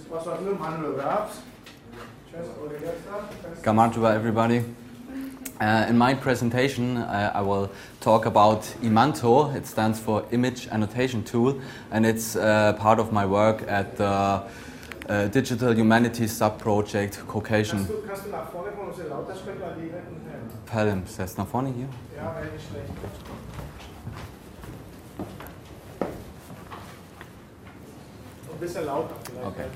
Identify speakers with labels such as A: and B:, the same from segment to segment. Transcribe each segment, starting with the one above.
A: Gamarjuba, everybody. In my presentation, I will talk about Imanto. It stands for Image Annotation Tool, and it's part of my work at the Digital Humanities Sub-Project Caucasian.
B: Kannst du nach vorne kommen und sehr laut das sprechen, weil die
A: Palimpsest nach vorne hier?
B: Ja, wäre nicht schlecht. Ein bisschen lauter vielleicht.
A: Okay.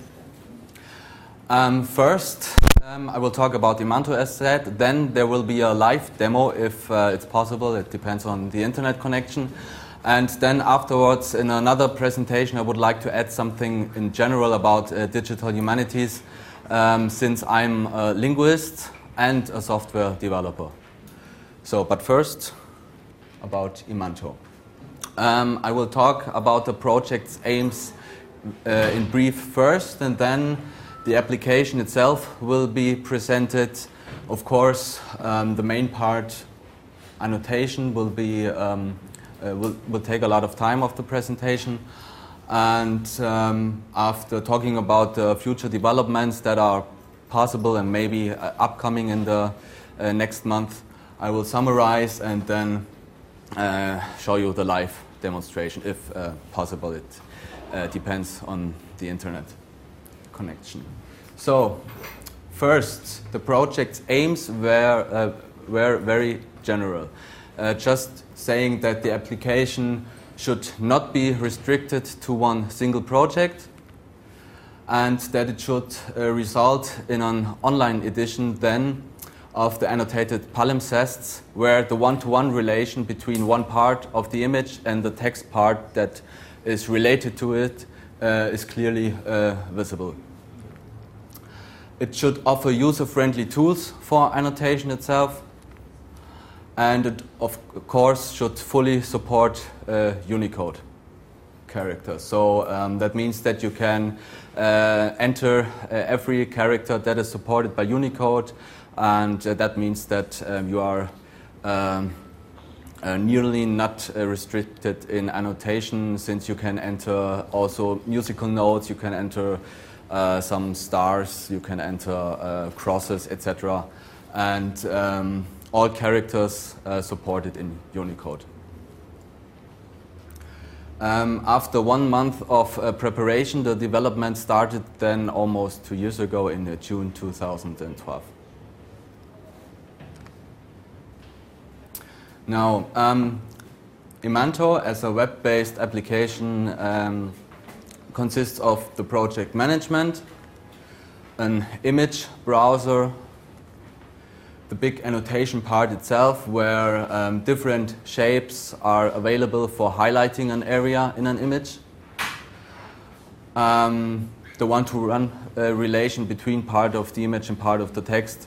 A: First, I will talk about Imanto as said. Then there will be a live demo if it's possible. It depends on the internet connection. And then afterwards, in another presentation, I would like to add something in general about digital humanities, since I'm a linguist and a software developer. So, but first, about Imanto. I will talk about the project's aims in brief first, and then the application itself will be presented. Of course, the main part, annotation, will be will take a lot of time of the presentation. And after talking about the future developments that are possible and maybe upcoming in the next month, I will summarize and then show you the live demonstration if possible. It depends on the internet connection. So, first, the project's aims were very general. Just saying that the application should not be restricted to one single project, and that it should result in an online edition then of the annotated palimpsests, where the one-to-one relation between one part of the image and the text part that is related to it is clearly visible. It should offer user-friendly tools for annotation itself, and it of course should fully support Unicode characters. So that means that you can enter every character that is supported by Unicode, and that means that you are nearly not restricted in annotation, since you can enter also musical notes, you can enter some stars, you can enter crosses, etc. And all characters supported in Unicode. After 1 month of preparation, the development started then almost 2 years ago in June 2012. Now, Imanto as a web-based application consists of the project management, an image browser, the big annotation part itself, where different shapes are available for highlighting an area in an image. The one-to-one relation between part of the image and part of the text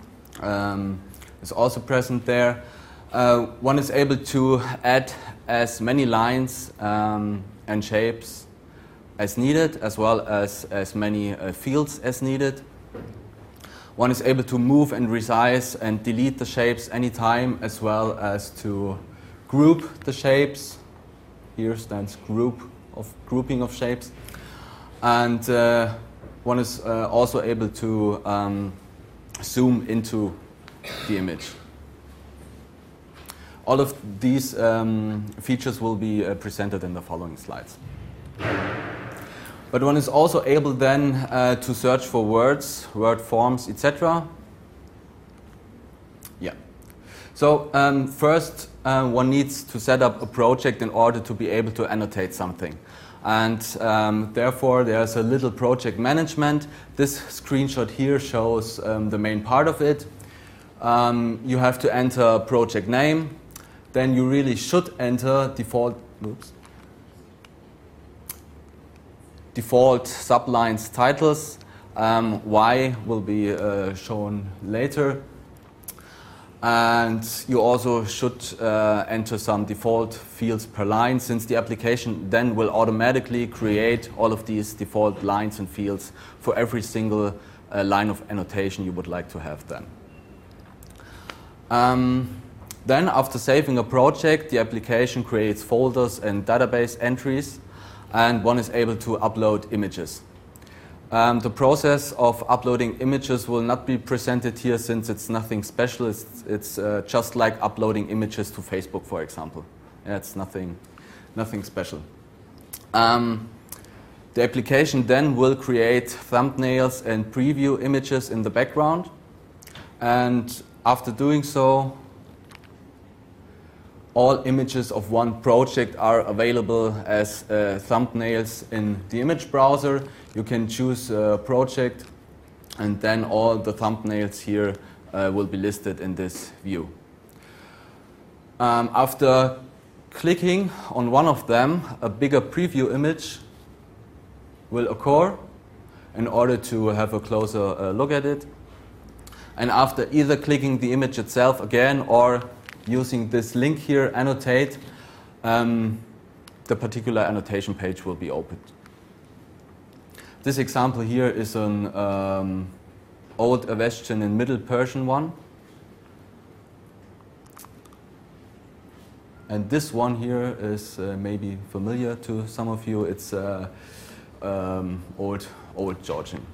A: is also present there. One is able to add as many lines and shapes as needed, as well as many fields as needed. One is able to move and resize and delete the shapes anytime, as well as to group the shapes. Here stands grouping of shapes. And one is also able to zoom into the image. All of these features will be presented in the following slides. But one is also able then to search for words, word forms, etc. Yeah. So first, one needs to set up a project in order to be able to annotate something. And therefore, there's a little project management. This screenshot here shows the main part of it. You have to enter project name. Then you really should enter default sublines titles. Why will be shown later. And you also should enter some default fields per line, since the application then will automatically create all of these default lines and fields for every single line of annotation you would like to have then. Then, after saving a project, the application creates folders and database entries, and one is able to upload images. The process of uploading images will not be presented here since it's nothing special. It's just like uploading images to Facebook, for example. Yeah, it's nothing special. The application then will create thumbnails and preview images in the background. And after doing so, all images of one project are available as thumbnails in the image browser. You can choose a project, and then all the thumbnails here will be listed in this view. After clicking on one of them, a bigger preview image will occur in order to have a closer look at it. And after either clicking the image itself again or using this link here, annotate, the particular annotation page will be opened. This example here is an old Avestan in Middle Persian one. And this one here is maybe familiar to some of you. It's old Georgian.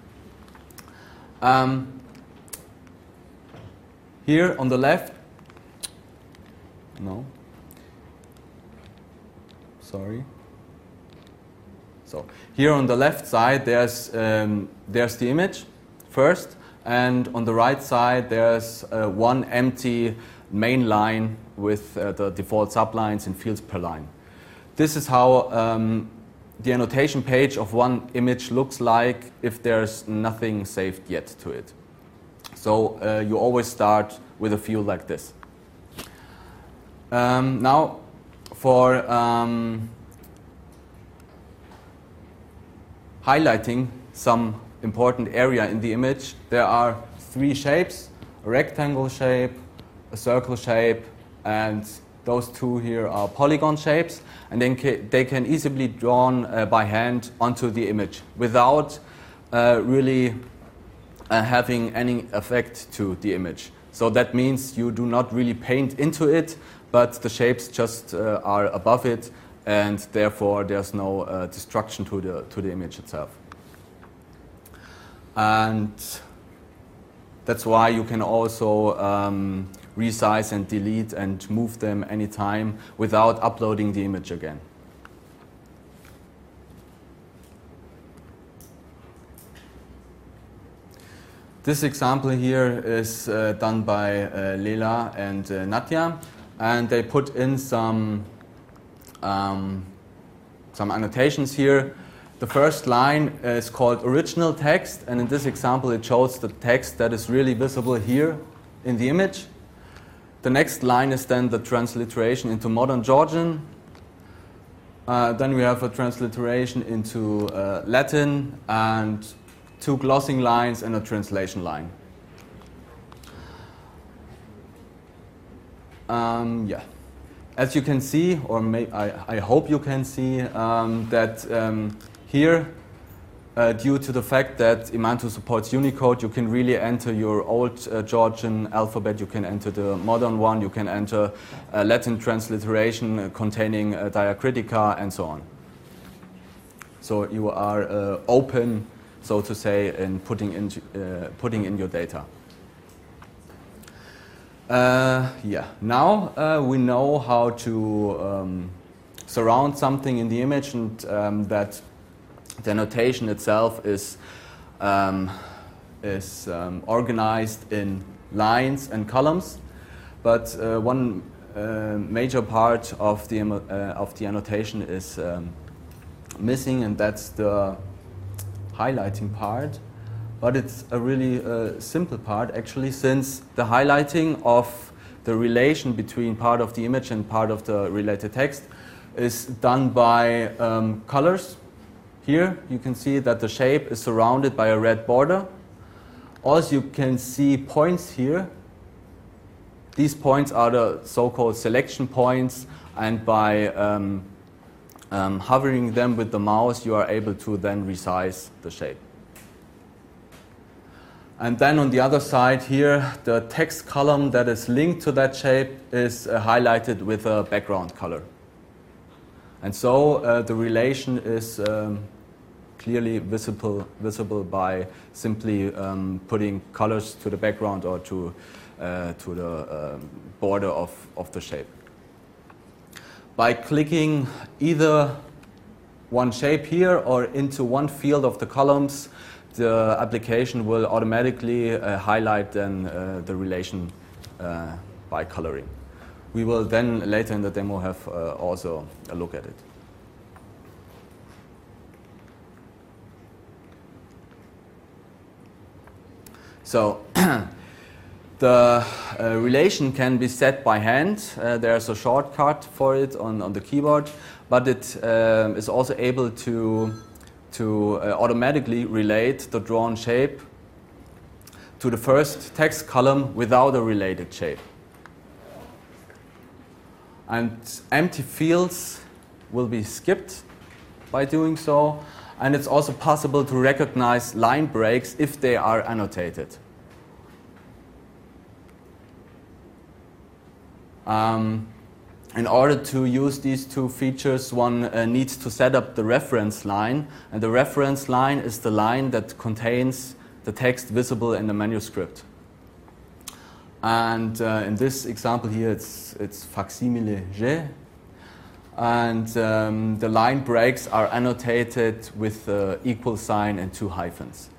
A: Here on the left, no, sorry. So here on the left side, there's the image first, and on the right side, there's one empty main line with the default sublines and fields per line. This is how the annotation page of one image looks like if there's nothing saved yet to it. So you always start with a field like this. Now, for highlighting some important area in the image, there are three shapes: a rectangle shape, a circle shape, and those two here are polygon shapes, and then they can easily be drawn by hand onto the image without really having any effect to the image. So that means you do not really paint into it, but the shapes just are above it, and therefore there's no destruction to the image itself. And that's why you can also resize and delete and move them anytime without uploading the image again. This example here is done by Leila and Nadia, and they put in some annotations here. The first line is called original text, and in this example it shows the text that is really visible here in the image. The next line is then the transliteration into modern Georgian. Then we have a transliteration into Latin, and two glossing lines and a translation line. Yeah. As you can see, or I hope you can see, that here, due to the fact that Imanto supports Unicode, you can really enter your old Georgian alphabet, you can enter the modern one, you can enter Latin transliteration containing diacritica, and so on. So you are open, so to say, in putting in your data. Yeah. Now we know how to surround something in the image, and that the annotation itself is organized in lines and columns. But one major part of the annotation is missing, and that's the highlighting part. But it's a really simple part, actually, since the highlighting of the relation between part of the image and part of the related text is done by colors. Here you can see that the shape is surrounded by a red border. Also, you can see points here. These points are the so-called selection points, and by hovering them with the mouse, you are able to then resize the shape. And then on the other side here, the text column that is linked to that shape is highlighted with a background color. And so the relation is clearly visible by simply putting colors to the background or to the border of the shape. By clicking either one shape here or into one field of the columns, the application will automatically highlight then the relation by coloring. We will then later in the demo have also a look at it. So the relation can be set by hand. There's a shortcut for it on the keyboard, but it is also able to automatically relate the drawn shape to the first text column without a related shape. And empty fields will be skipped by doing so. And it's also possible to recognize line breaks if they are annotated. In order to use these two features, one needs to set up the reference line. And the reference line is the line that contains the text visible in the manuscript. And in this example here, it's facsimile G. And the line breaks are annotated with the equal sign and two hyphens.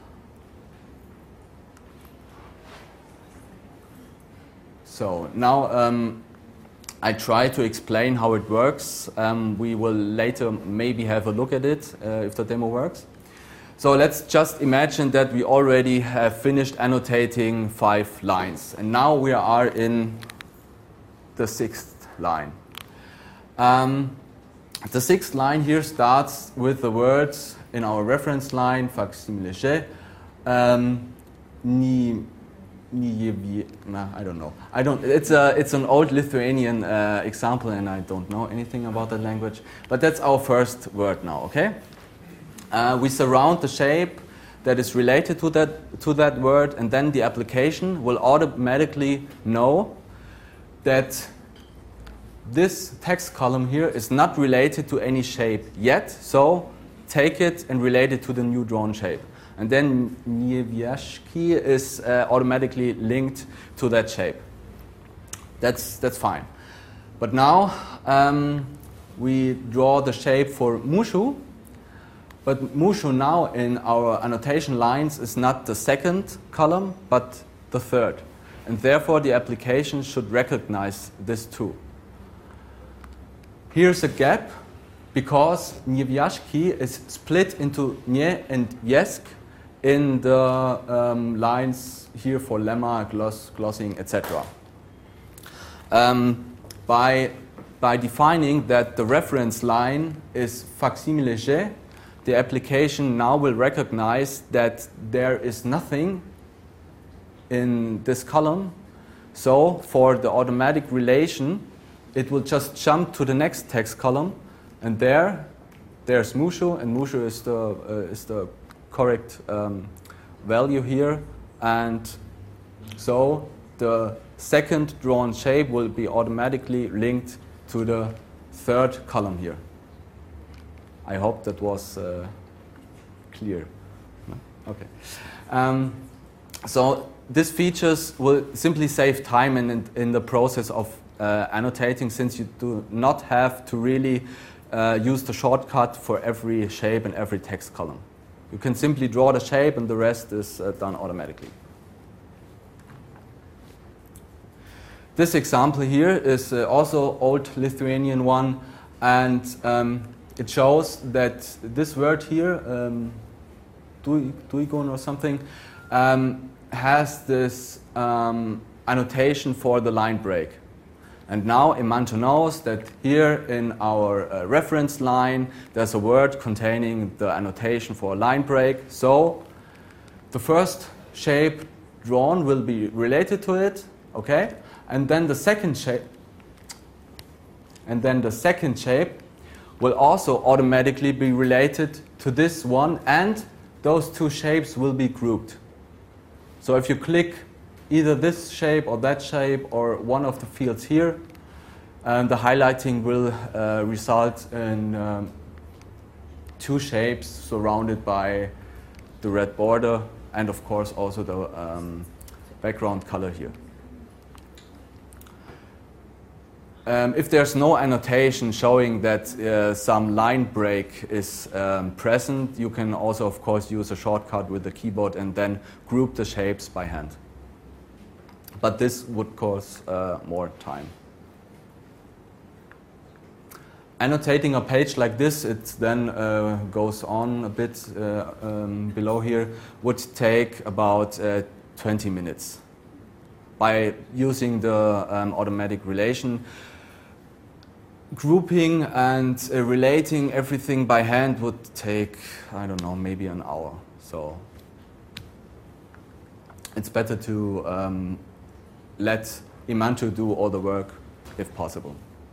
A: So now I try to explain how it works. We will later maybe have a look at it if the demo works. So let's just imagine that we already have finished annotating 5 lines. And now we are in the 6th line. The 6th line here starts with the words in our reference line, facsimile G, I don't know. It's an old Lithuanian example, and I don't know anything about that language. But that's our first word now, okay? We surround the shape that is related to that word, and then the application will automatically know that this text column here is not related to any shape yet, so take it and relate it to the new drawn shape. And then Niewieszki is automatically linked to that shape. That's fine. But now we draw the shape for Mushu. But Mushu now in our annotation lines is not the 2nd column, but the 3rd. And therefore the application should recognize this too. Here's a gap because Niewieszki is split into Nie and Jesk in the lines here for lemma, glossing, etc. By defining that the reference line is facsimile G, the application now will recognize that there is nothing in this column. So for the automatic relation, it will just jump to the next text column, and there's Mushu, and Mushu is the correct value here, and so the 2nd drawn shape will be automatically linked to the 3rd column here. I hope that was clear. Okay. So these features will simply save time in the process of annotating, since you do not have to really use the shortcut for every shape and every text column. You can simply draw the shape and the rest is done automatically. This example here is also old Lithuanian one, and it shows that this word here, duigon or something, has this annotation for the line break. And now Imanto knows that here in our reference line there's a word containing the annotation for a line break. So the first shape drawn will be related to it, okay? And then the second shape will also automatically be related to this one, and those two shapes will be grouped. So if you click either this shape or that shape or one of the fields here, the highlighting will result in two shapes surrounded by the red border, and of course also the background color here. If there's no annotation showing that some line break is present, you can also of course use a shortcut with the keyboard and then group the shapes by hand. But this would cost more time. Annotating a page like this, it then goes on a bit below here, would take about 20 minutes. By using the automatic relation, grouping and relating everything by hand would take, I don't know, maybe an hour. So it's better to let Imanto do all the work if possible.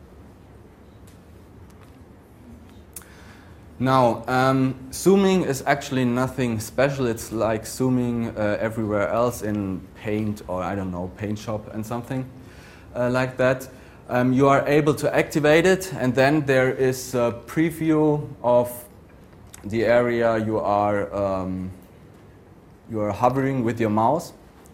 A: Now, zooming is actually nothing special. It's like zooming everywhere else in Paint or, I don't know, Paint Shop and something like that. You are able to activate it, and then there is a preview of the area you are hovering with your mouse.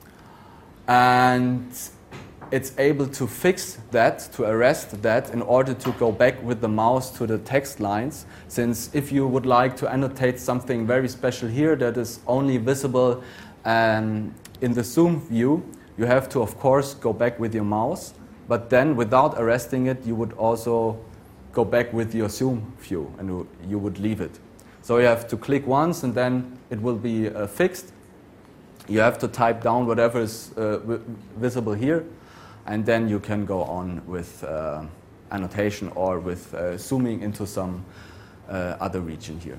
A: And it's able to fix that, to arrest that, in order to go back with the mouse to the text lines. Since if you would like to annotate something very special here that is only visible in the zoom view, you have to, of course, go back with your mouse. But then, without arresting it, you would also go back with your zoom view, and you would leave it. So you have to click once, and then it will be fixed. You have to type down whatever is visible here, and then you can go on with annotation or with zooming into some other region here.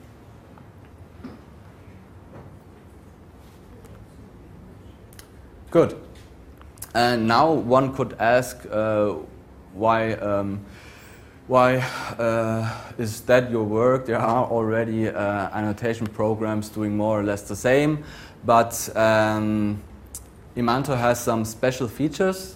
A: Good. And now one could ask why is that your work? There are already annotation programs doing more or less the same, but Imanto has some special features.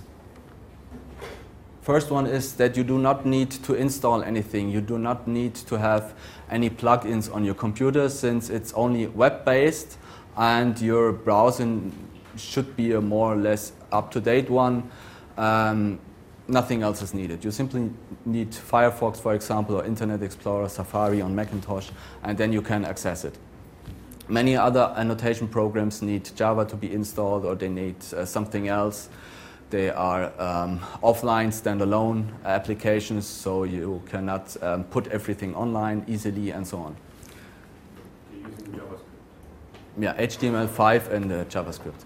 A: First one is that you do not need to install anything. You do not need to have any plugins on your computer, since it's only web-based and your browsing should be a more or less up-to-date one. Nothing else is needed. You simply need Firefox, for example, or Internet Explorer, Safari on Macintosh, and then you can access it. Many other annotation programs need Java to be installed, or they need something else. They are offline, standalone applications, so you cannot put everything online easily and so on.
C: You're using JavaScript?
A: Yeah, HTML5 and JavaScript.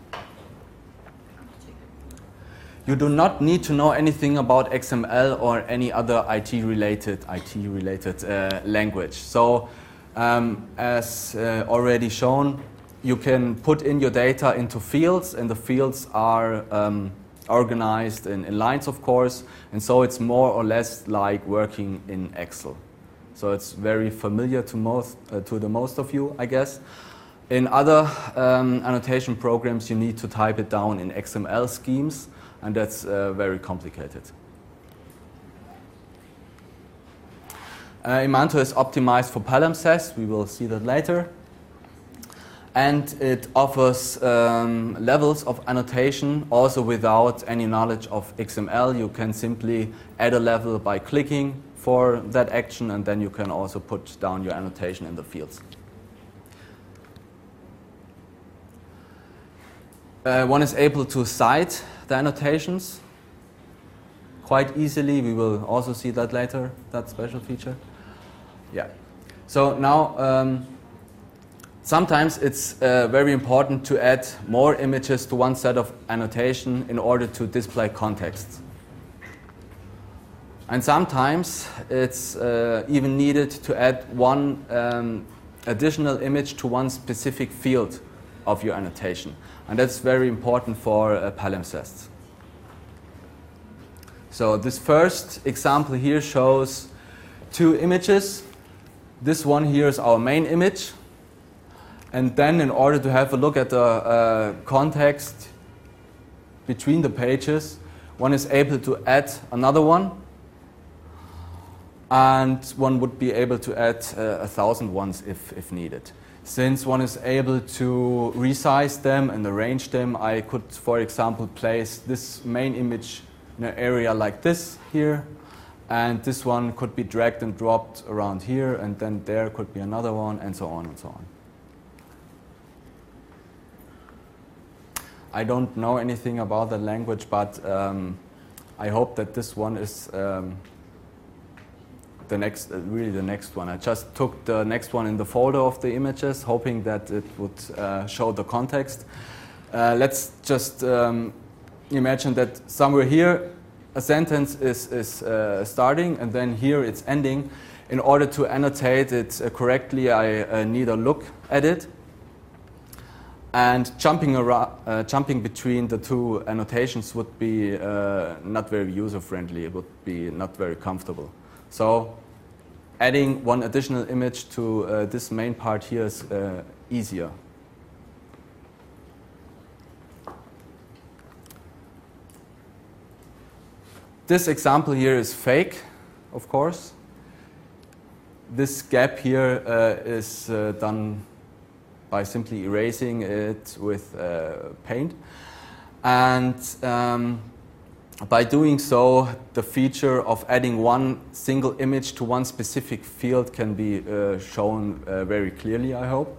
A: You do not need to know anything about XML or any other IT-related language. So, as already shown, you can put in your data into fields, and the fields are organized in lines, of course, and so it's more or less like working in Excel. So it's very familiar to the most of you, I guess. In other annotation programs, you need to type it down in XML schemes, and that's very complicated. Imanto is optimized for palimpsest. We will see that later. And it offers levels of annotation also without any knowledge of XML. You can simply add a level by clicking for that action, and then you can also put down your annotation in the fields. One is able to cite the annotations quite easily. We will also see that later, that special feature. Yeah. So now, sometimes it's very important to add more images to one set of annotation in order to display context. And sometimes it's even needed to add one additional image to one specific field of your annotation. And that's very important for palimpsests. So this first example here shows two images. This one here is our main image. And then in order to have a look at the context between the pages, one is able to add another one. and one would be able to add 1,000 ones if needed. Since one is able to resize them and arrange them, I could, for example, place this main image in an area like this here, and this one could be dragged and dropped around here, and then there could be another one, and so on and so on. I don't know anything about that language, but I hope that this one is really the next one. I just took the next one in the folder of the images, hoping that it would show the context. Let's just imagine that somewhere here a sentence is starting, and then here it's ending. In order to annotate it correctly, I need a look at it. And jumping between the two annotations would be not very user-friendly. It would be not very comfortable. So adding one additional image to this main part here is easier. This example here is fake, of course. This gap here is done by simply erasing it with paint. And by doing so, the feature of adding one single image to one specific field can be shown very clearly, I hope.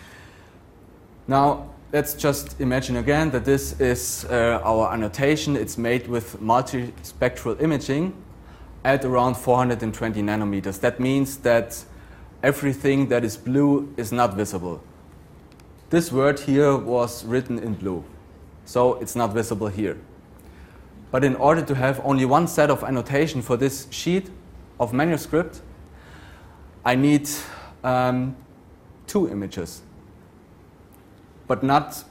A: Now, let's just imagine again that this is our annotation. It's made with multispectral imaging at around 420 nanometers. That means that everything that is blue is not visible. This word here was written in blue, so it's not visible here. But in order to have only one set of annotation for this sheet of manuscript, I need 2 images, but not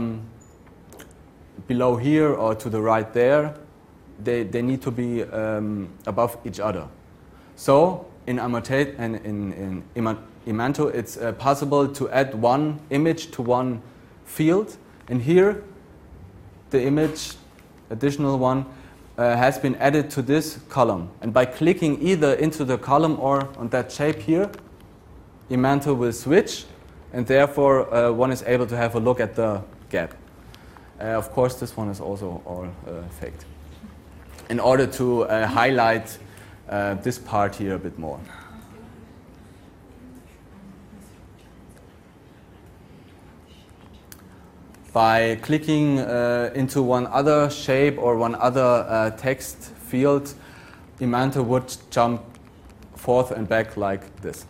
A: below here or to the right there. They need to be above each other. So in Imanto, it's possible to add one image to one field, and here the image, additional one, has been added to this column. And by clicking either into the column or on that shape here, Imanto will switch, and therefore one is able to have a look at the gap. Of course, this one is also all faked. In order to highlight this part here a bit more. By clicking into one other shape or one other text field, Imanto would jump forth and back like this.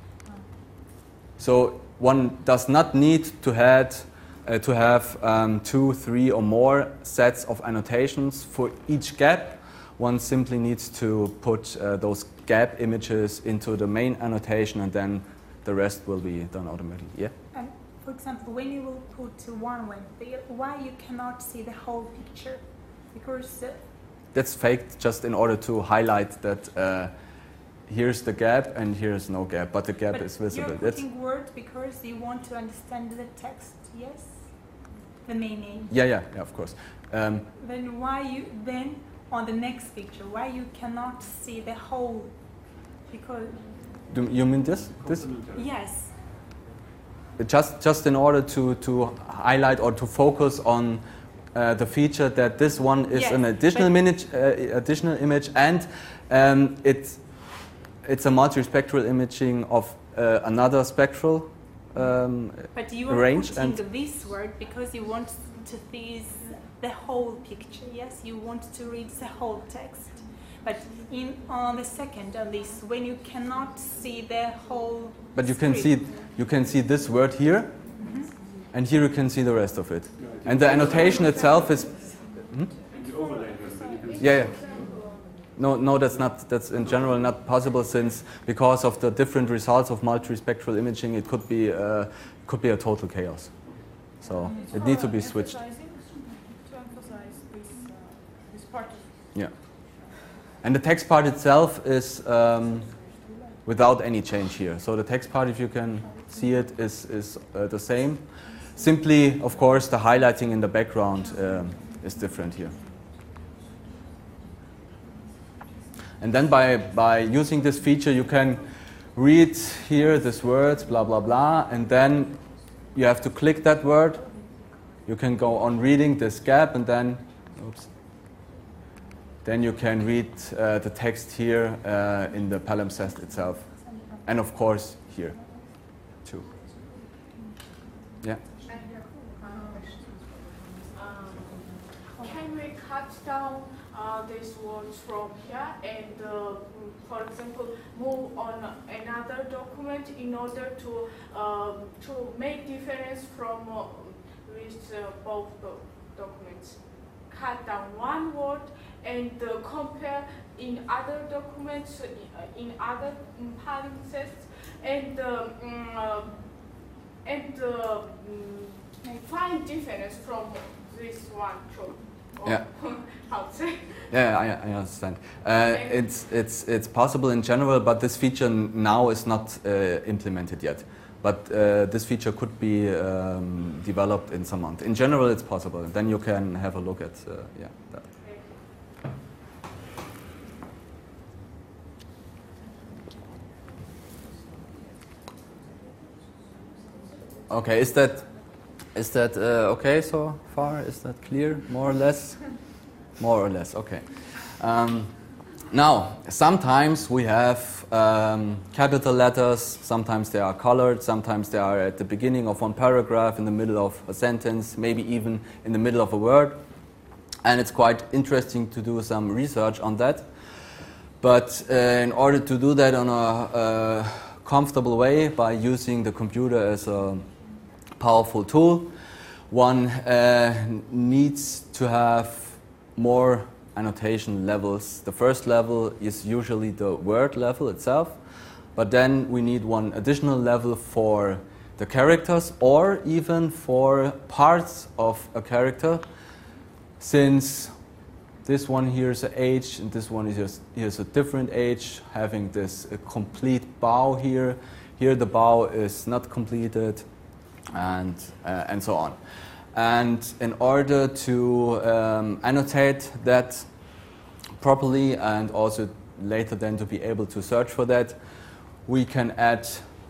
A: So one does not need to have 2, 3 or more sets of annotations for each gap. One simply needs to put those gap images into the main annotation, and then the rest will be done automatically. Yeah?
D: For example, when you will put one web there, why you cannot see the whole picture? Because
A: that's faked just in order to highlight that here's the gap and here's no gap, but the gap is visible.
D: You're putting words because you want to understand the text, yes? The meaning.
A: Yeah, of course.
D: Then why you on the next picture, why you cannot see the whole? Because
A: you mean this?
D: Yes.
A: Just in order to highlight or to focus on the feature that this one is an additional image, and it's a multispectral imaging of another spectral
D: but you are
A: range.
D: Putting this word because you want to see the whole picture. Yes, you want to read the whole text. But on the second, on this, when you cannot see the whole.
A: But you can see this word here, and here you can see the rest of it. And the annotation itself is. Yeah. No, that's in general not possible, since because of the different results of multispectral imaging, it could be a total chaos. So it needs to be switched.
E: To emphasize this part.
A: Yeah. And the text part itself is without any change here. So the text part, if you can see it, is the same. Simply, of course, the highlighting in the background is different here. And then by using this feature, you can read here this word, blah, blah, blah, and then you have to click that word. You can go on reading this gap, and then, then you can read the text here in the palimpsest itself. And of course, here, too. Yeah?
F: Can we cut down these words from here and, for example, move on another document in order to make difference from with both documents? Cut down one word and compare in other documents, in other palimpsests, and find difference from this one too.
A: Yeah.
F: How to say?
A: Yeah, I understand. It's possible in general, but this feature now is not implemented yet. But this feature could be developed in some month. In general, it's possible. Then you can have a look at that. Okay, is that okay so far? Is that clear, more or less? More or less, okay. Now, sometimes we have capital letters, sometimes they are colored, sometimes they are at the beginning of one paragraph, in the middle of a sentence, maybe even in the middle of a word. And it's quite interesting to do some research on that. But in order to do that on a comfortable way, by using the computer as a powerful tool, one needs to have more annotation levels. The first level is usually the word level itself, but then we need one additional level for the characters or even for parts of a character, since this one here is an H and this one is here's a different H, having this complete bow here. Here the bow is not completed, and so on. And in order to annotate that properly and also later then to be able to search for that, we can add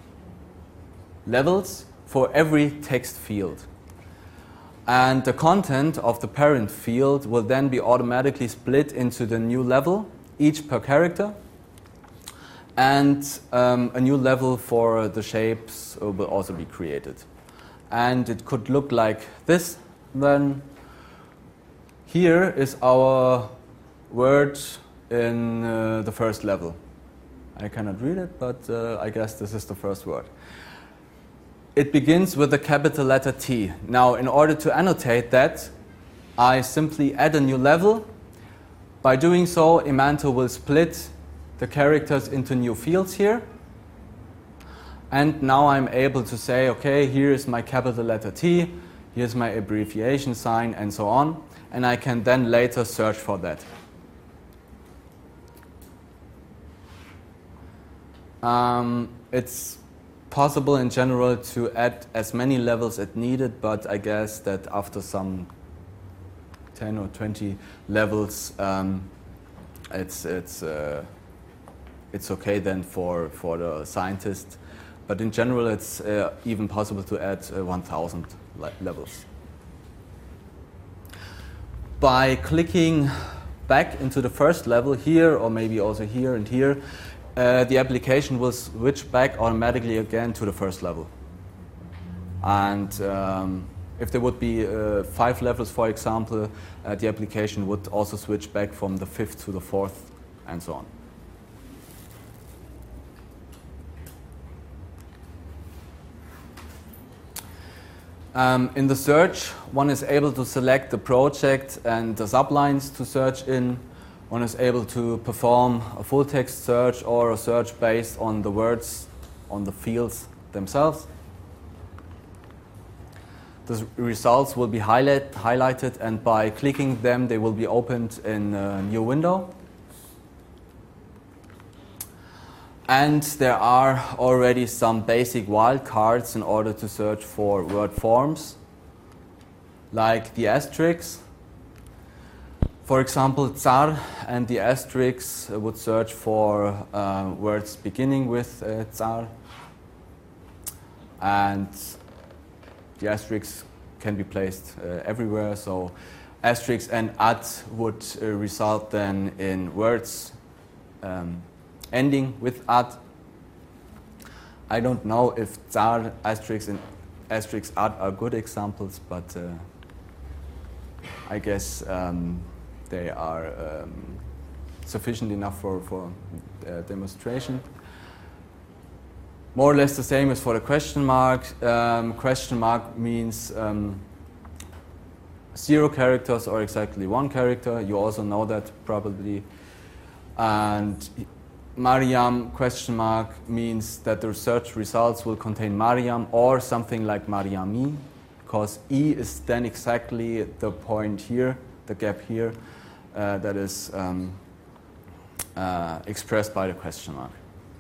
A: levels for every text field. And the content of the parent field will then be automatically split into the new level, each per character. And a new level for the shapes will also be created. And it could look like this. Then here is our word in the first level. I cannot read it, but I guess this is the first word. It begins with the capital letter T. Now, in order to annotate that, I simply add a new level. By doing so, Emanto will split the characters into new fields here. And now I'm able to say, okay, here is my capital letter T, here's my abbreviation sign, and so on. And I can then later search for that. It's possible in general to add as many levels as needed, but I guess that after some 10 or 20 levels, it's okay then for the scientist. But in general, it's even possible to add 1,000 levels. By clicking back into the first level here, or maybe also here and here, the application will switch back automatically again to the first level. And if there would be 5 levels, for example, the application would also switch back from the 5th to the 4th, and so on. In the search, one is able to select the project and the sublines to search in. One is able to perform a full text search or a search based on the words on the fields themselves. The results will be highlighted, and by clicking them, they will be opened in a new window. And there are already some basic wildcards in order to search for word forms, like the asterisk. For example, Tsar and the asterisk would search for words beginning with Tsar, and the asterisk can be placed everywhere. So asterisk and ad would result then in words ending with ad. I don't know if Tsar, asterisk, and asterisk ad are good examples, but I guess they are sufficient enough for demonstration. More or less the same as for the question mark. Question mark means 0 characters or exactly 1 character. You also know that probably. And Mariam question mark means that the search results will contain Mariam or something like Mariami, because E is then exactly the point here, the gap here, that is expressed by the question mark.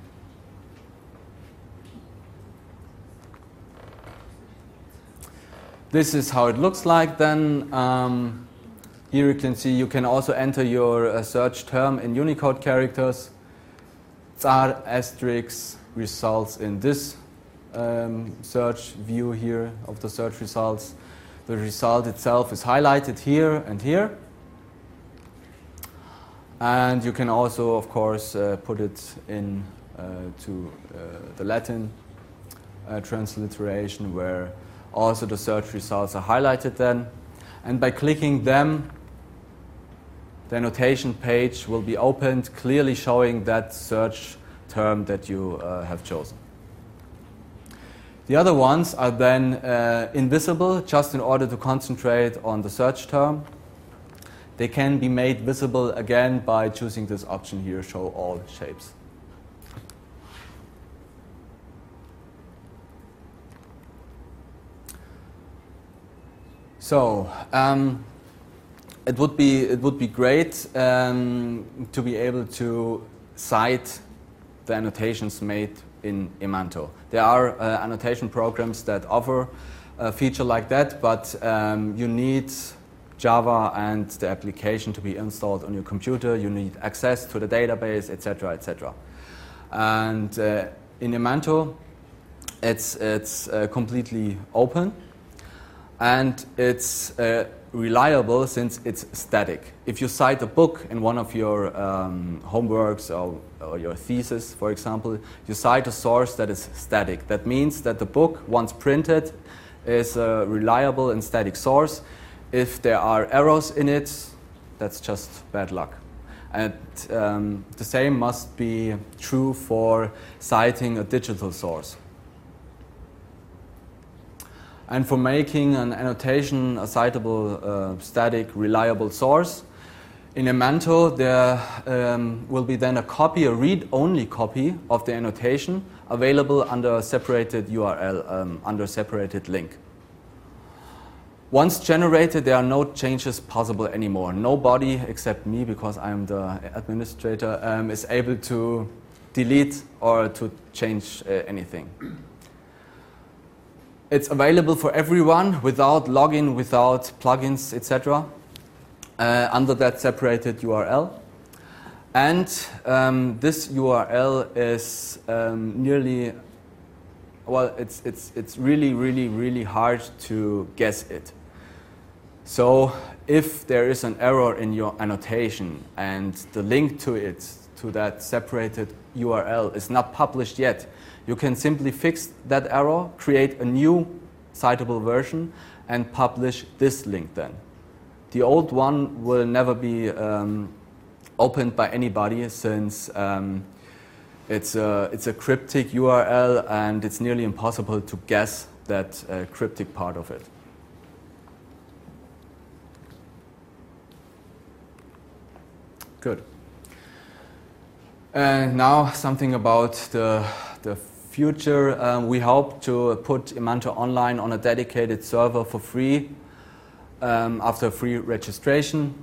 A: This is how it looks like then. Here you can see you can also enter your search term in Unicode characters. Tsar asterisk results in this search view here of the search results. The result itself is highlighted here and here. And you can also, of course, put it in to the Latin transliteration, where also the search results are highlighted then. And by clicking them, the annotation page will be opened, clearly showing that search term that you have chosen. The other ones are then invisible, just in order to concentrate on the search term. They can be made visible again by choosing this option here, show all shapes. So it would be great to be able to cite the annotations made in Emanto. There are annotation programs that offer a feature like that, but you need Java and the application to be installed on your computer. You need access to the database, etc., etc. And in Emanto, it's completely open. And it's reliable since it's static. If you cite a book in one of your homeworks or your thesis, for example, you cite a source that is static. That means that the book, once printed, is a reliable and static source. If there are errors in it, that's just bad luck. And the same must be true for citing a digital source. And for making an annotation a citable, static, reliable source, in Emanto there will be then a copy, a read-only copy of the annotation available under a separated URL, under a separated link. Once generated, there are no changes possible anymore. Nobody except me, because I'm the administrator, is able to delete or to change anything. It's available for everyone without login, without plugins, etc. Under that separated URL. And this URL is it's really hard to guess it. So if there is an error in your annotation and the link to it, to that separated URL, is not published yet, you can simply fix that error, create a new citable version, and publish this link then. The old one will never be opened by anybody, since it's a cryptic URL and it's nearly impossible to guess that cryptic part of it. Good. Now something about the future. We hope to put Emanto online on a dedicated server for free after free registration.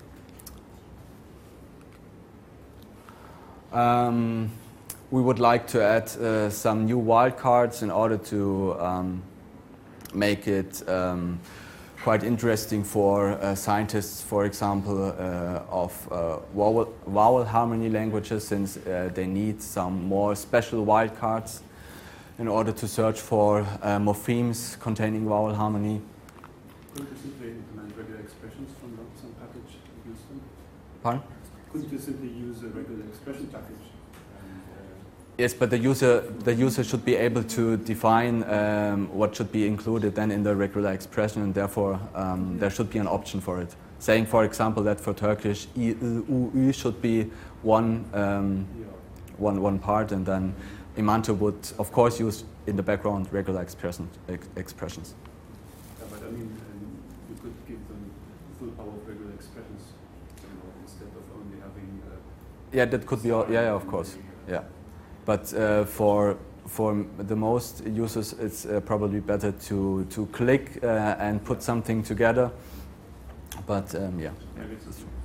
A: We would like to add some new wildcards in order to make it quite interesting for scientists, for example, of vowel harmony languages, since they need some more special wildcards in order to search for morphemes containing vowel harmony.
C: Couldn't you simply implement regular expressions from some package and use them?
A: Pardon?
C: Couldn't you simply use a regular expression package?
A: Yes, but the user should be able to define what should be included then in the regular expression, and therefore there should be an option for it. Saying, for example, that for Turkish I, U, Ü should be one part, and then Imanto would, of course, use in the background regular expressions.
C: Yeah, but I mean, you could give them full power of regular expressions, instead of only having.
A: Yeah, that could be. Yeah, of course. Yeah. But for the most users, it's probably better to click and put something together. But yeah. That's true.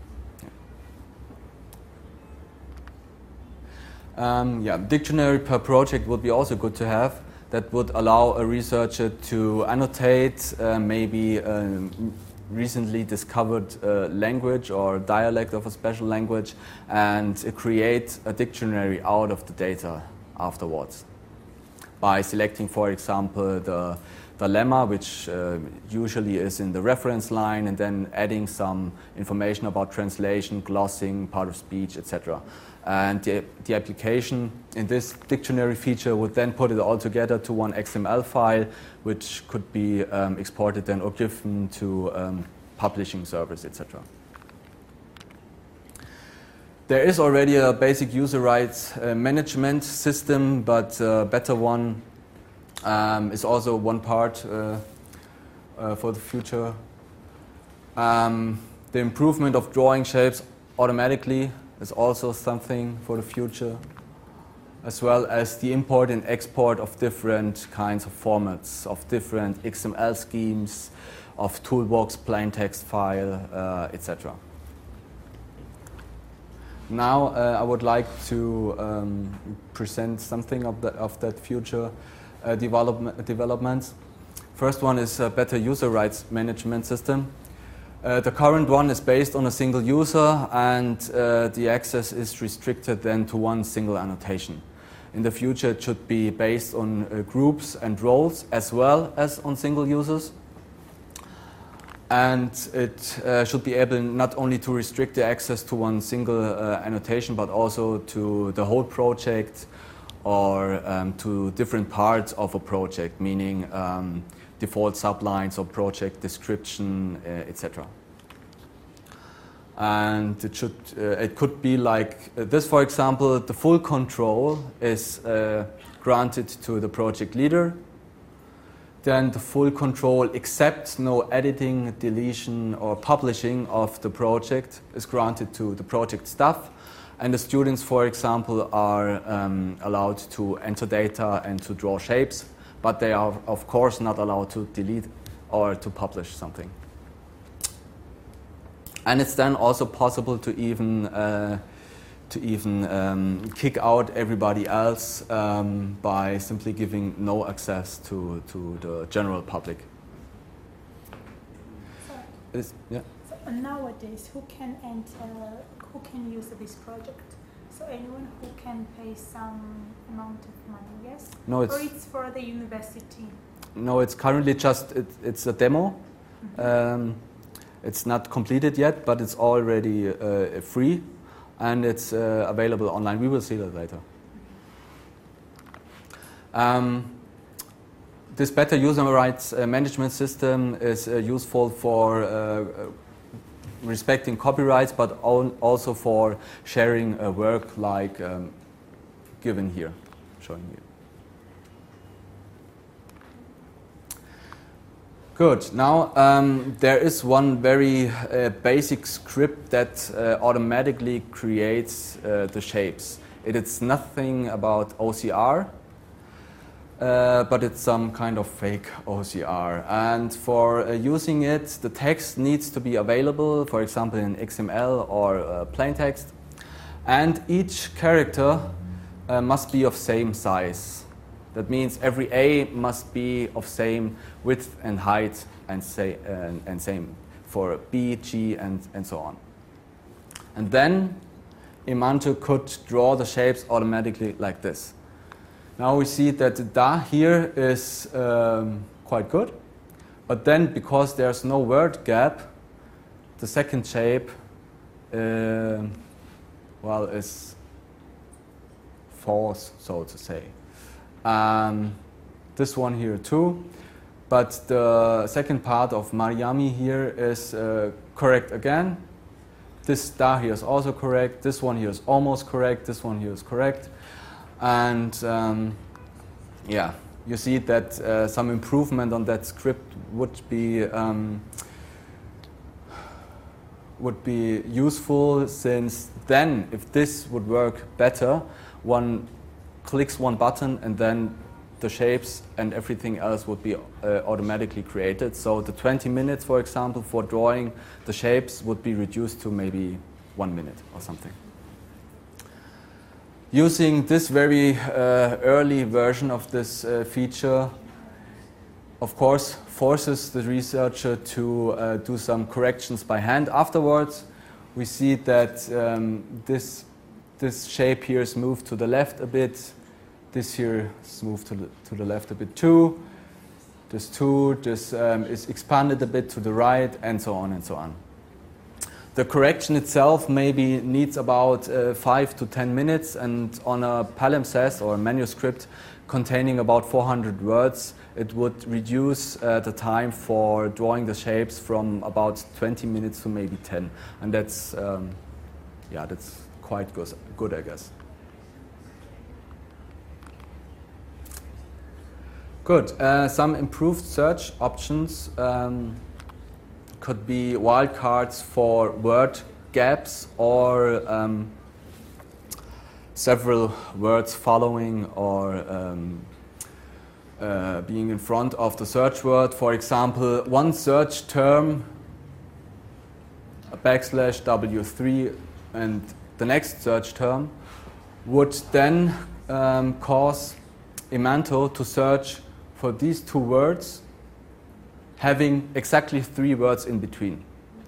A: Yeah, dictionary per project would be also good to have. That would allow a researcher to annotate maybe recently discovered language or dialect of a special language and create a dictionary out of the data afterwards by selecting, for example, the lemma, which usually is in the reference line, and then adding some information about translation, glossing, part of speech, etc. And the application in this dictionary feature would then put it all together to one XML file, which could be exported then or given to publishing service, etc. There is already a basic user rights management system, but a better one is also one part for the future. The improvement of drawing shapes automatically is also something for the future, as well as the import and export of different kinds of formats, of different XML schemes, of toolbox, plain text file, etc. Now I would like to present something of that future developments. First one is a better user rights management system. The current one is based on a single user, and the access is restricted then to one single annotation. In the future, it should be based on groups and roles as well as on single users. And it should be able not only to restrict the access to one single annotation, but also to the whole project or to different parts of a project, meaning default sublines or project description, etc. And it could be like this, for example. The full control is granted to the project leader. Then the full control, except no editing, deletion, or publishing of the project, is granted to the project staff. And the students, for example, are allowed to enter data and to draw shapes, but they are, of course, not allowed to delete or to publish something. And it's then also possible to even kick out everybody else by simply giving no access to the general public.
D: So nowadays, who can enter? Who can use this project? So anyone who can pay some amount of money, yes?
A: No,
D: or it's for the university?
A: No, it's currently just it's a demo. Mm-hmm. It's not completed yet, but it's already free, and it's available online. We will see that later. This better user rights management system is useful for respecting copyrights, but also for sharing work like given here, showing you. Good. Now there is one very basic script that automatically creates the shapes. It's nothing about OCR, but it's some kind of fake OCR. And for using it, the text needs to be available, for example, in XML or plain text. And each character must be of same size. That means every A must be of same width and height and same for B, G, and so on. And then Imanto could draw the shapes automatically like this. Now we see that the da here is quite good, but then because there's no word gap, the second shape is false, so to say. This one here too, but the second part of Mariami here is correct again. This da here is also correct, this one here is almost correct, this one here is correct. And yeah, you see that some improvement on that script would be useful, since then if this would work better, one clicks one button and then the shapes and everything else would be automatically created. So the 20 minutes, for example, for drawing the shapes would be reduced to maybe 1 minute or something. Using this very early version of this feature, of course, forces the researcher to do some corrections by hand afterwards. We see that this shape here is moved to the left a bit. This here is moved to the left a bit too. This too. This is expanded a bit to the right, and so on and so on. The correction itself maybe needs about 5 to 10 minutes, and on a palimpsest or a manuscript containing about 400 words, it would reduce the time for drawing the shapes from about 20 minutes to maybe 10, and that's quite good, I guess. Good. Some improved search options could be wildcards for word gaps or several words following or being in front of the search word. For example, one search term, a \W3, and the next search term would then cause Imanto to search for these two words having exactly 3 words in between.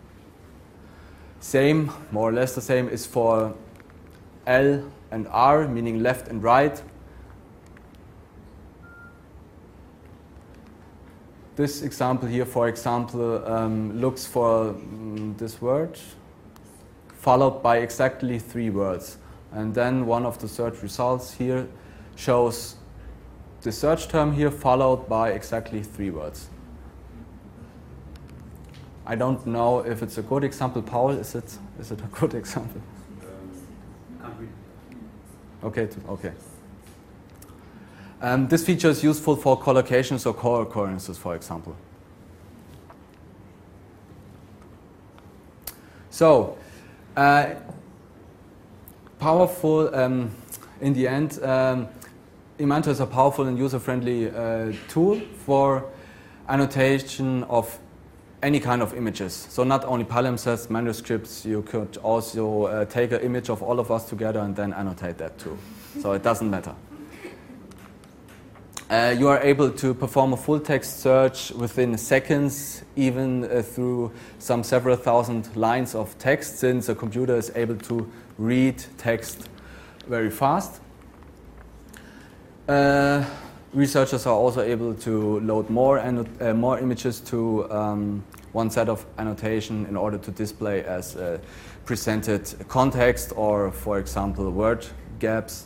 A: Same, more or less the same, is for L and R, meaning left and right. This example here, for example, looks for this word, followed by exactly 3 words. And then one of the search results here shows the search term here followed by exactly 3 words. I don't know if it's a good example. Paul, is it a good example?
C: Can't read.
A: Okay. This feature is useful for collocations or co-occurrences, for example. So, powerful, in the end, Imanto is a powerful and user-friendly tool for annotation of any kind of images. So not only palimpsests, manuscripts, you could also take an image of all of us together and then annotate that too. So it doesn't matter. You are able to perform a full text search within seconds, even through some several thousand lines of text, since a computer is able to read text very fast. Researchers are also able to load more images to one set of annotation in order to display as presented context or, for example, word gaps.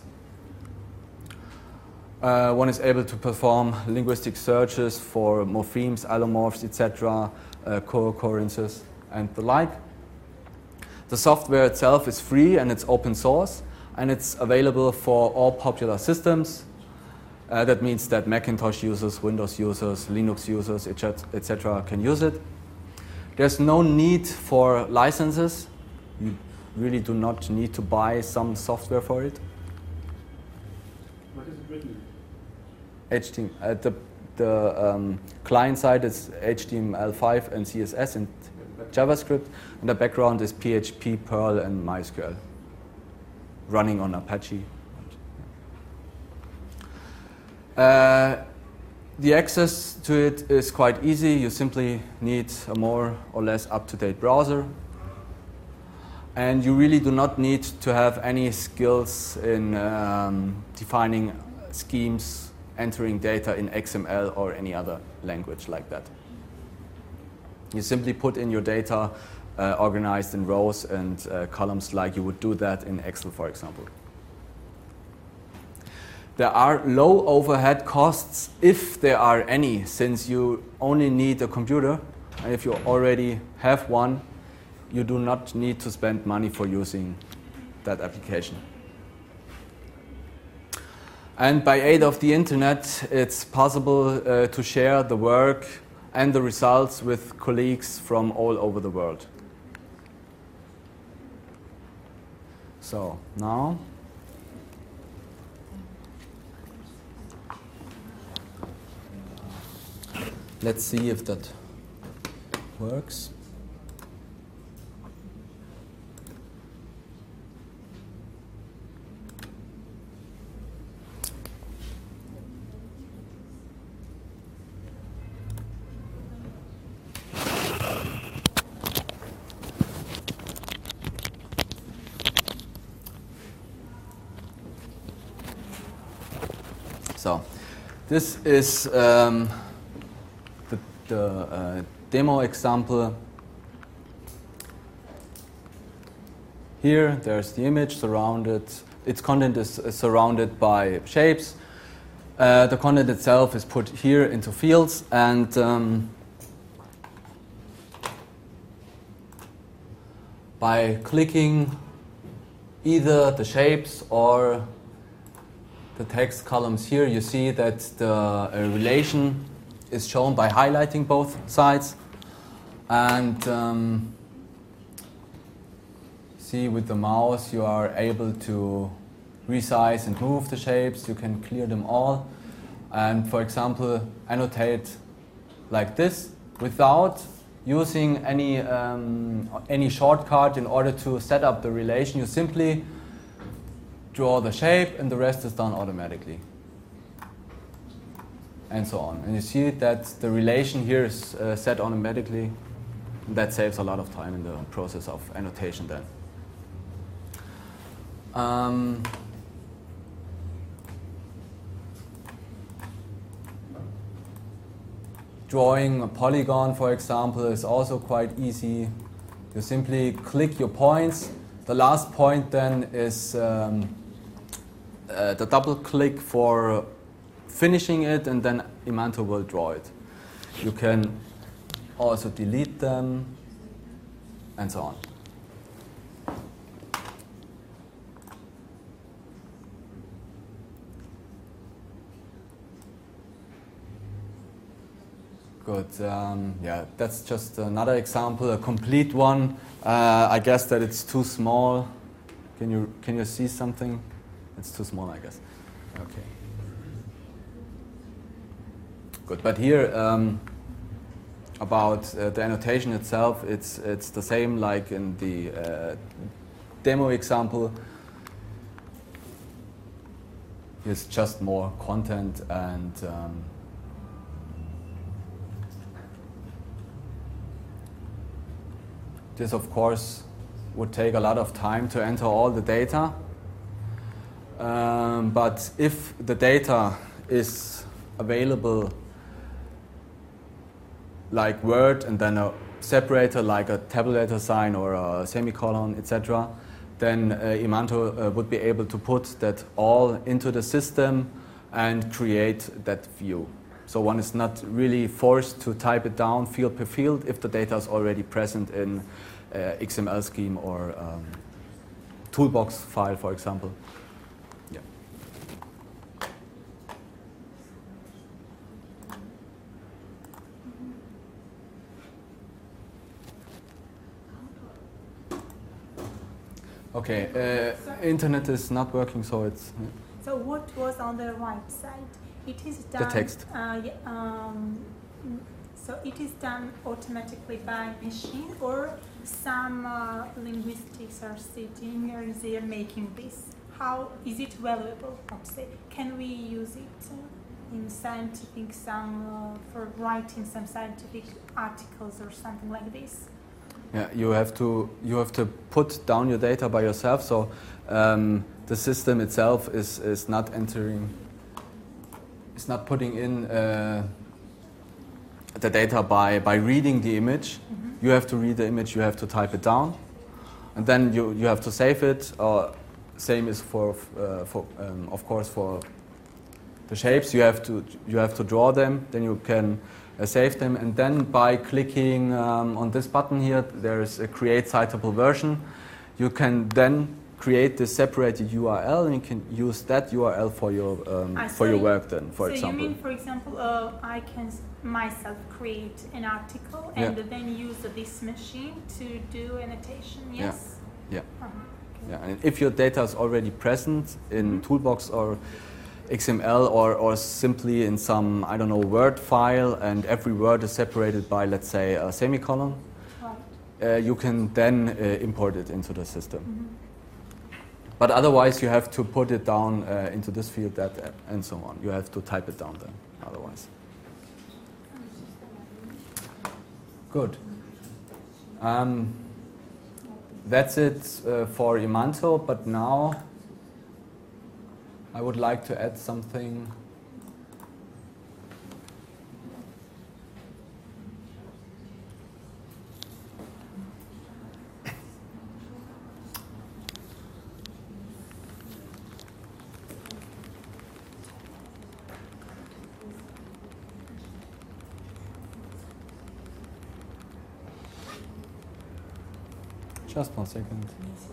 A: One is able to perform linguistic searches for morphemes, allomorphs, etc., co-occurrences, and the like. The software itself is free and it's open source, and it's available for all popular systems. That means that Macintosh users, Windows users, Linux users, etc. can use it. There's no need for licenses. You really do not need to buy some software for it.
C: What is it written?
A: HTML. The client side is HTML5 and CSS and JavaScript, and the background is PHP, Perl, and MySQL, running on Apache. The the access to it is quite easy. You simply need a more or less up-to-date browser. And you really do not need to have any skills in defining schemes, entering data in XML or any other language like that. You simply put in your data organized in rows and columns like you would do that in Excel, for example. There are low overhead costs, if there are any, since you only need a computer. And if you already have one, you do not need to spend money for using that application. And by aid of the internet, it's possible to share the work and the results with colleagues from all over the world. So now, let's see if that works. So, this is the demo example. Here, there's the image surrounded. Its content is surrounded by shapes. The content itself is put here into fields, and by clicking either the shapes or the text columns here, you see that the relation is shown by highlighting both sides. And see, with the mouse you are able to resize and move the shapes. You can clear them all. And for example, annotate like this without using any shortcut in order to set up the relation. You simply draw the shape and the rest is done automatically. And so on. And you see that the relation here is set automatically. That saves a lot of time in the process of annotation then. Drawing a polygon, for example, is also quite easy. You simply click your points. The last point then is the double click for finishing it, and then Imanto will draw it. You can also delete them, and so on. Good. Yeah, that's just another example, a complete one. I guess that it's too small. Can you see something? It's too small, I guess. Okay. Good. But here, about the annotation itself, it's the same like in the demo example. It's just more content, and this, of course, would take a lot of time to enter all the data. But if the data is available like Word and then a separator like a tabulator sign or a semicolon, etc., then Imanto would be able to put that all into the system and create that view. So one is not really forced to type it down field per field if the data is already present in XML scheme or toolbox file, for example. Yeah. Okay, internet is not working, so it's... Yeah.
D: So what was on the right side? It is done...
A: The text.
D: So it is done automatically by machine, or some linguistics are sitting and they are making this. How is it valuable? Can we use it? in scientific, some for writing some scientific articles or something like this.
A: Yeah, you have to put down your data by yourself. So the system itself is not entering. It's not putting in the data by reading the image. You have to read the image. You have to type it down, and then you have to save it. Same is for of course for the shapes. You have to draw them. Then you can save them, and then by clicking on this button here, there is a create citable version. You can then create this separated URL, and you can use that URL for your work. Then, for example.
D: So you mean, for example, I can myself create an article and then use this machine to do annotation? Yes.
A: Yeah.
D: Okay.
A: Yeah. And if your data is already present in Toolbox or XML or simply in some, I don't know, Word file, and every word is separated by, let's say, a semicolon, you can then import it into the system. But otherwise, you have to put it down into this field, that, and so on. You have to type it down then, otherwise. Good. That's it for Imanto, but now I would like to add something. Just 1 second.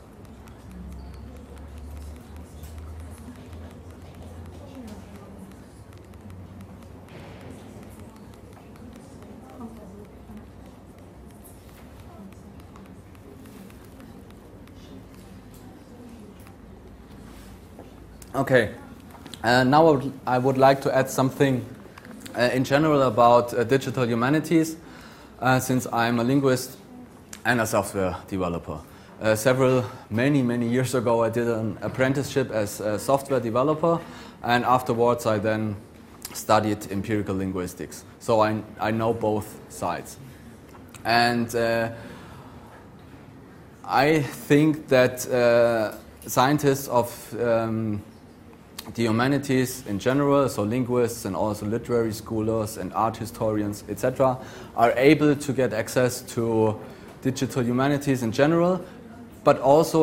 A: Okay, now I would like to add something in general about digital humanities, since I'm a linguist and a software developer. Many years ago, I did an apprenticeship as a software developer, and afterwards I then studied empirical linguistics. So I know both sides. And I think that scientists of the humanities in general, so linguists and also literary scholars and art historians, etc., are able to get access to digital humanities in general, but also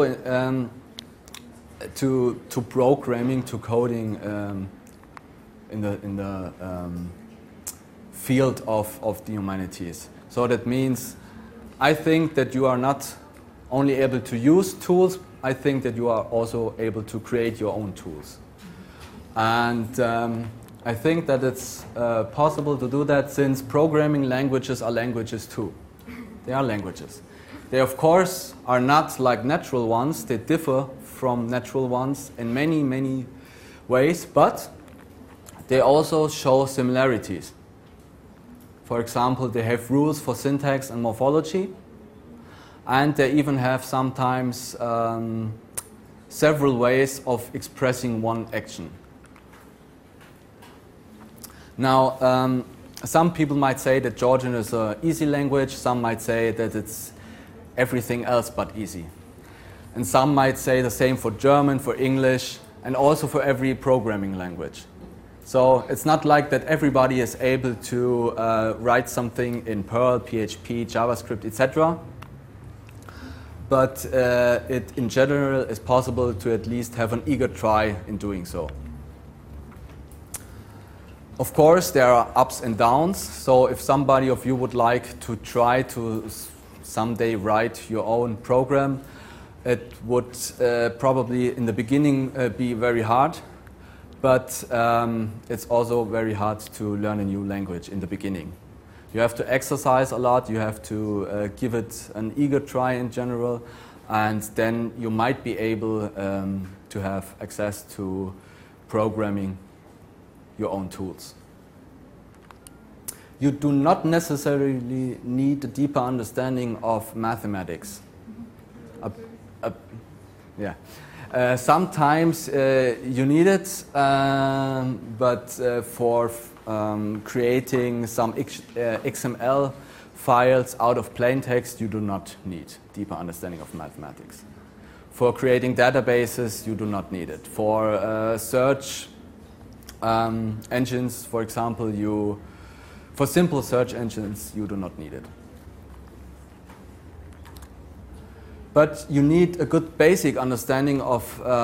A: to programming, to coding in the field of the humanities. So that means I think that you are not only able to use tools, I think that you are also able to create your own tools. And I think that it's possible to do that, since programming languages are languages too. They are languages. They, of course, are not like natural ones. They differ from natural ones in many ways, but they also show similarities. For example, they have rules for syntax and morphology, and they even have sometimes several ways of expressing one action. Now, some people might say that Georgian is an easy language, some might say that it's everything else but easy. And some might say the same for German, for English, and also for every programming language. So it's not like that everybody is able to write something in Perl, PHP, JavaScript, etc. But it in general is possible to at least have an eager try in doing so. Of course, there are ups and downs, so if somebody of you would like to try to someday write your own program, it would probably in the beginning be very hard, but it's also very hard to learn a new language in the beginning. You have to exercise a lot, you have to give it an eager try in general, and then you might be able to have access to programming your own tools. You do not necessarily need a deeper understanding of mathematics. Sometimes you need it, but for creating some XML files out of plain text, you do not need deeper understanding of mathematics. For creating databases, you do not need it. For search engines, for example, for simple search engines, you do not need it. But you need a good basic understanding of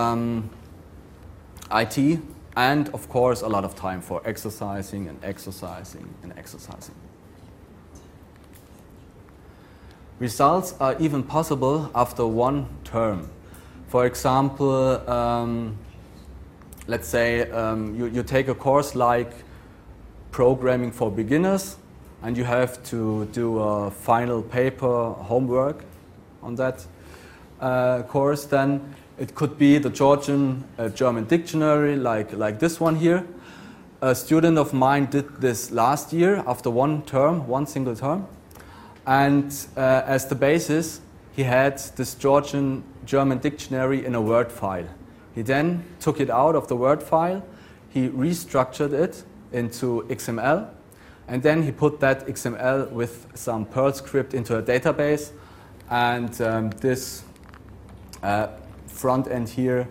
A: IT and, of course, a lot of time for exercising and exercising and exercising. Results are even possible after one term. For example, let's say you take a course like Programming for Beginners, and you have to do a final paper homework on that course. Then it could be the Georgian German dictionary, like this one here. A student of mine did this last year after one single term. And as the basis, he had this Georgian German dictionary in a Word file. He then took it out of the Word file, he restructured it into XML, and then he put that XML with some Perl script into a database, and this front end here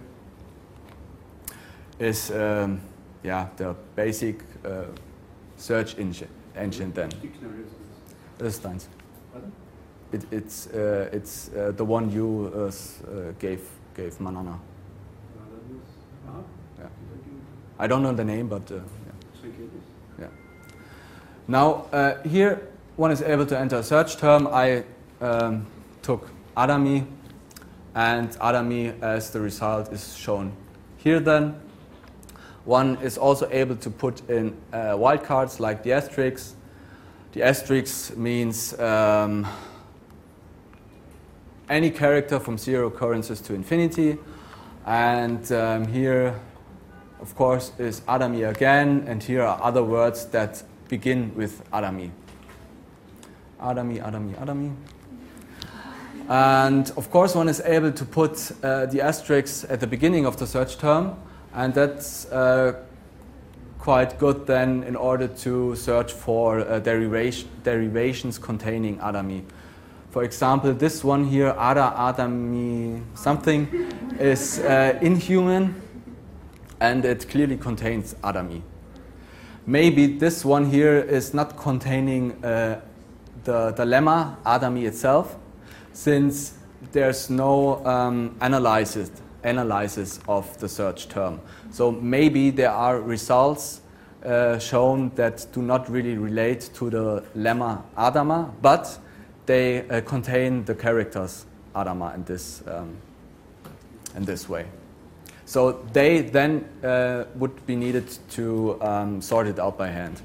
A: is the basic search engine then.
C: Dictionary
A: This is Steins.
C: Pardon?
A: It's the one you gave Manana. Yeah. I don't know the name, but yeah. Now here one is able to enter a search term. I took Adami, and Adami as the result is shown here. Then one is also able to put in wildcards like the asterisk. The asterisk means any character from 0 occurrences to infinity. And here, of course, is Adami again. And here are other words that begin with Adami. Adami, Adami, Adami. And of course, one is able to put the asterisk at the beginning of the search term. And that's quite good then in order to search for derivations containing Adami. For example, this one here, Adami something, is inhuman, and it clearly contains Adami. Maybe this one here is not containing the lemma Adami itself, since there's no analysis of the search term. So maybe there are results shown that do not really relate to the lemma Adama, but they contain the characters Adama in this way. So they then would be needed to sort it out by hand.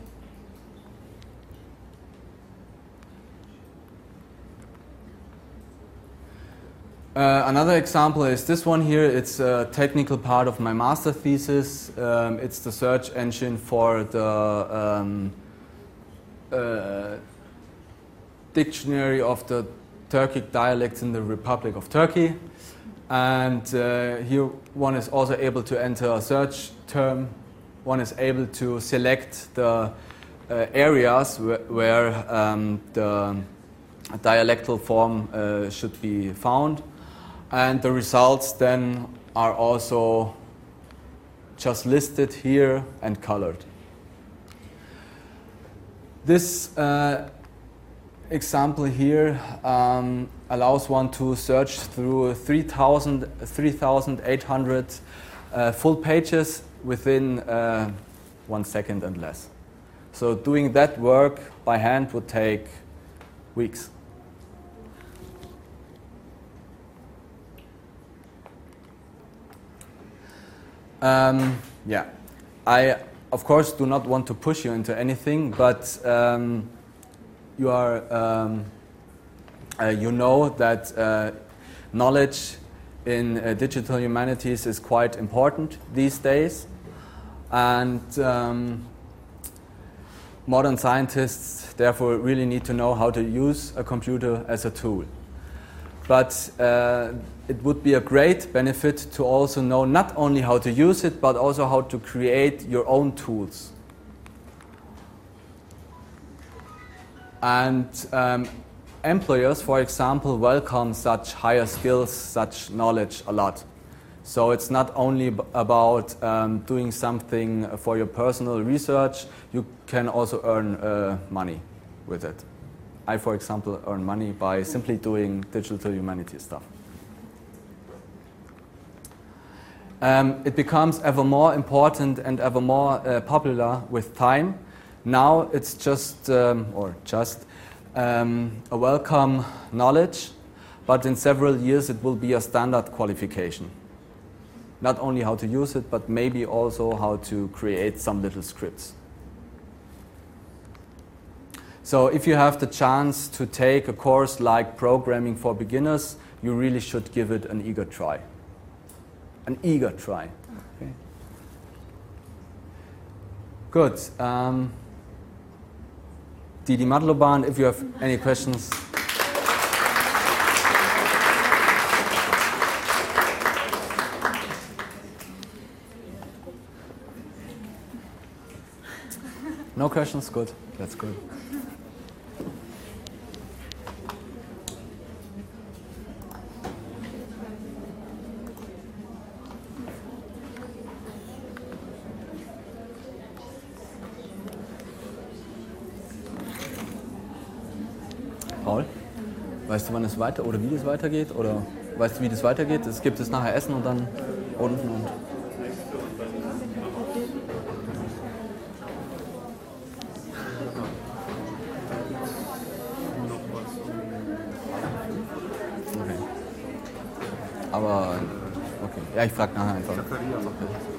A: Another example is this one here. It's a technical part of my master thesis. It's the search engine for the dictionary of the Turkic dialects in the Republic of Turkey. And here one is also able to enter a search term. One is able to select the areas where the dialectal form should be found. And the results then are also just listed here and colored. This example here allows one to search through 3,800 full pages within 1 second and less. So doing that work by hand would take weeks. I of course do not want to push you into anything, but you are, you know that knowledge in digital humanities is quite important these days, and modern scientists therefore really need to know how to use a computer as a tool. But it would be a great benefit to also know not only how to use it, but also how to create your own tools. And employers, for example, welcome such higher skills, such knowledge a lot. So it's not only about doing something for your personal research, you can also earn money with it. I, for example, earn money by simply doing digital humanities stuff. It becomes ever more important and ever more popular with time. Now it's just a welcome knowledge, but in several years it will be a standard qualification. Not only how to use it, but maybe also how to create some little scripts. So if you have the chance to take a course like Programming for Beginners, you really should give it an eager try. An eager try. Okay. Good. Didi Madloban, if you have any questions. No questions? Good. That's good. Paul, weißt du, wann es weiter oder wie das weitergeht? Oder weißt du, wie das weitergeht? Es gibt es nachher Essen und dann unten und. Okay. Aber okay. Ja, ich frage nachher einfach.